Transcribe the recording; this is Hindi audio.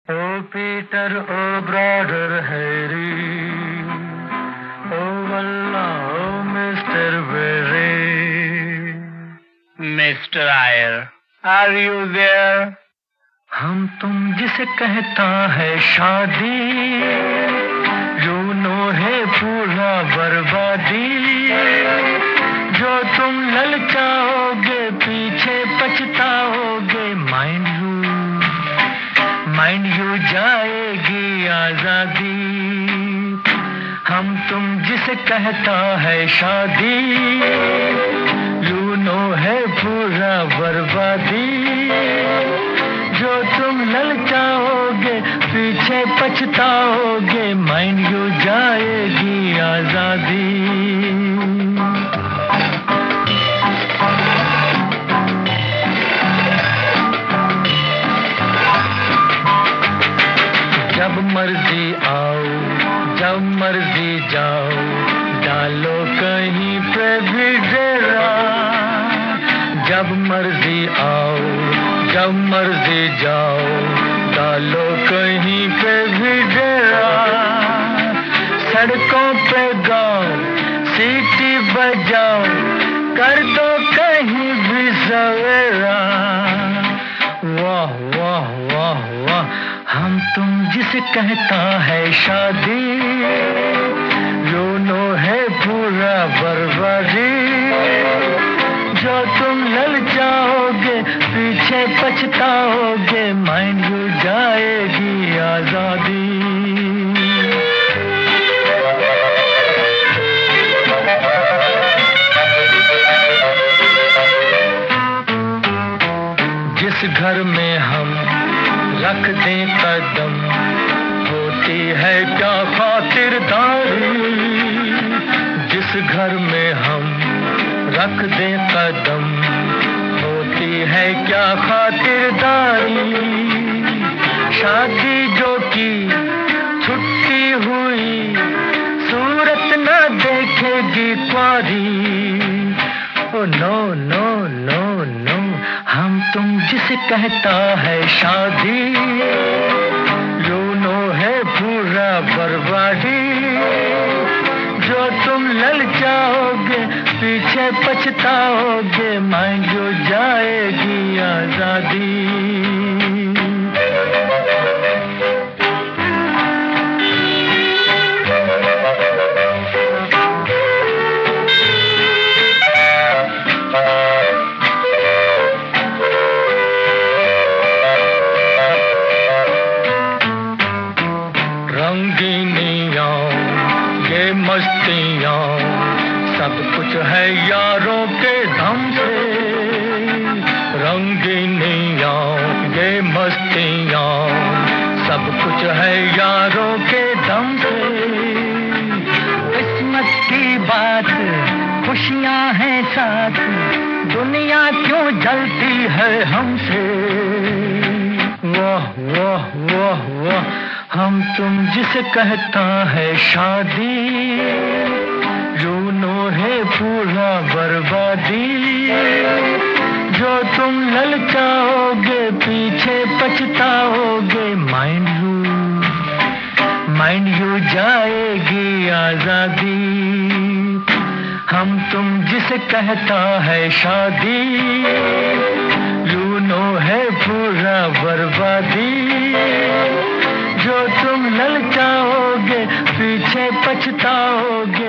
Oh Peter, oh brother Harry, oh Allah, oh Mr. Berry. Mr. Ayer, are you there? हम तुम जिसे कहता है शादी, यूनो है पूरा बर्बादी। जो तुम ललचाओगे पीछे पछताओगे, माइंड यू जाएगी आजादी। हम तुम जिसे कहता है शादी, यूनो है पूरा बर्बादी। जो तुम ललचाओगे पीछे पछताओगे, माइंड यू जाएगी आजादी। जब मर्जी आओ जब मर्जी जाओ, डालो कहीं पे भी डेरा। जब मर्जी आओ जब मर्जी जाओ, डालो कहीं पे भी डेरा। सड़कों पे गाओ सीटी बजाओ, कर दो कहीं भी सवेरा। वाह वाह वाह वाह, हम तुम जिसे कहता है शादी, यूनो है पूरा बर्बादी। जो तुम ललचाओगे पीछे पछताओगे, माइंड यू जाएगी आजादी। जिस घर में हम रख दें कदम, होती है क्या खातिरदारी। जिस घर में हम रख दें कदम, होती है क्या खातिरदारी। शादी जो की छुट्टी हुई, सूरत न देखेगी क्वारी। Oh no no no no, हम तुम जिसे कहता है शादी, यूनो है पूरा बर्बादी। जो तुम ललचाओगे पीछे पछताओगे, माइंड यू जाएगी आजादी। रंगीनियाँ ये मस्तियाँ, सब कुछ है यारों के दम से। रंगीनियाँ ये मस्तियाँ, सब कुछ है यारों के दम से। किस्मत की बात खुशियाँ हैं साथ, दुनिया क्यों जलती है हमसे। वाह वाह वाह वाह, हम तुम जिसे कहता है शादी, यूनो है पूरा बर्बादी। जो तुम ललचाओगे पीछे पछताओगे, माइंड यू जाएगी आजादी। हम तुम जिसे कहता है शादी, यूनो है पूरा बर्बादी। जो तुम ललचाओगे पीछे पछताओगे,